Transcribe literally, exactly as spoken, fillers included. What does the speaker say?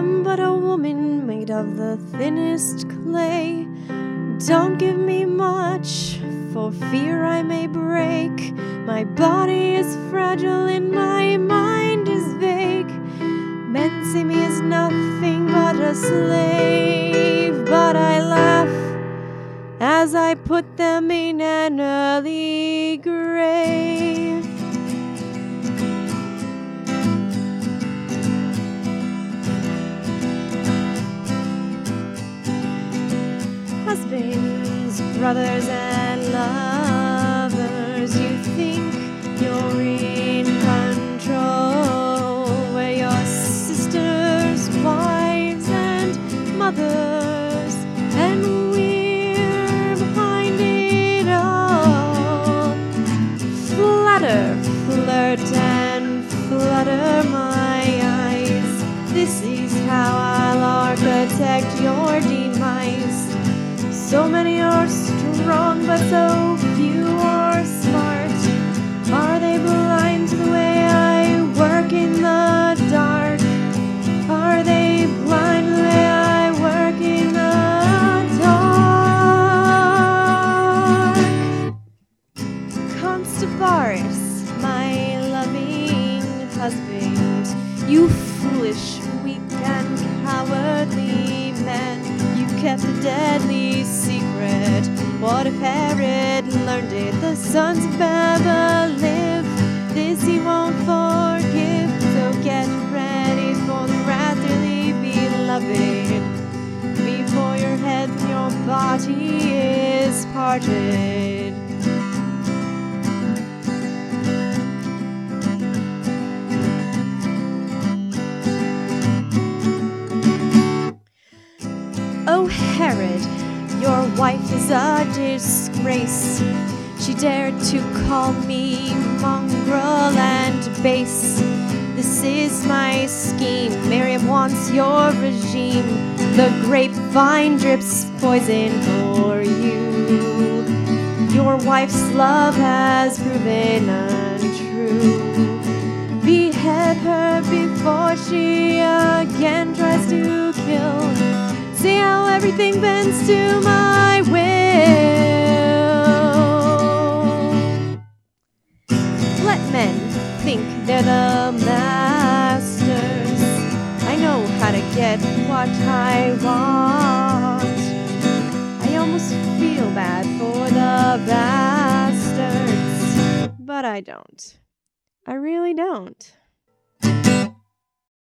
am but a woman made of the thinnest clay. Don't give me much, for fear I may break. My body is fragile and my mind is vague. Men see me as nothing but a slave, but I laugh as I put them in an early grave. Husbands, brothers, and lovers, you think you're in control, where your sisters, wives, and mothers, and we're behind it all. Flatter, flirt, and flutter my eyes. This is how I'll architect your demise. So many are strong, but so few are smart. Are they blind to the way I work in the dark? Are they blind to the way I work in the dark? Constabaris, my loving husband, you foolish, weak, and cowardly man, you kept a deadly secret. What if Herod learned it? The sons of Baba live. This he won't forgive. So get ready for the wrath, dearly beloved, before your head and your body is parted. Oh, Herod, your wife is a disgrace. She dared to call me mongrel and base. This is my scheme. Miriam wants your regime. The grapevine drips poison for you. Your wife's love has proven untrue. Behead her before she again tries to kill. See how everything bends to my will. Let men think they're the masters. I know how to get what I want. I almost feel bad for the bastards, but I don't. I really don't.